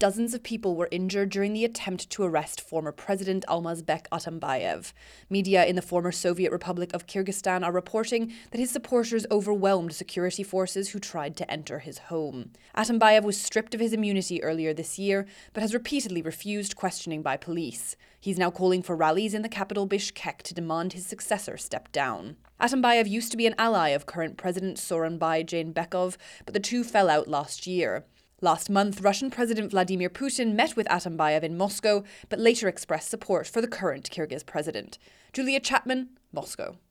dozens of people were injured during the attempt to arrest former President Almazbek Atambayev. Media in the former Soviet Republic of Kyrgyzstan are reporting that his supporters overwhelmed security forces who tried to enter his home. Atambayev was stripped of his immunity earlier this year, but has repeatedly refused questioning by police. He's now calling for rallies in the capital Bishkek to demand his successor step down. Atambayev used to be an ally of current President Sooronbay Jeenbekov, but the two fell out last year. Last month, Russian President Vladimir Putin met with Atambayev in Moscow, but later expressed support for the current Kyrgyz president. Julia Chapman, Moscow.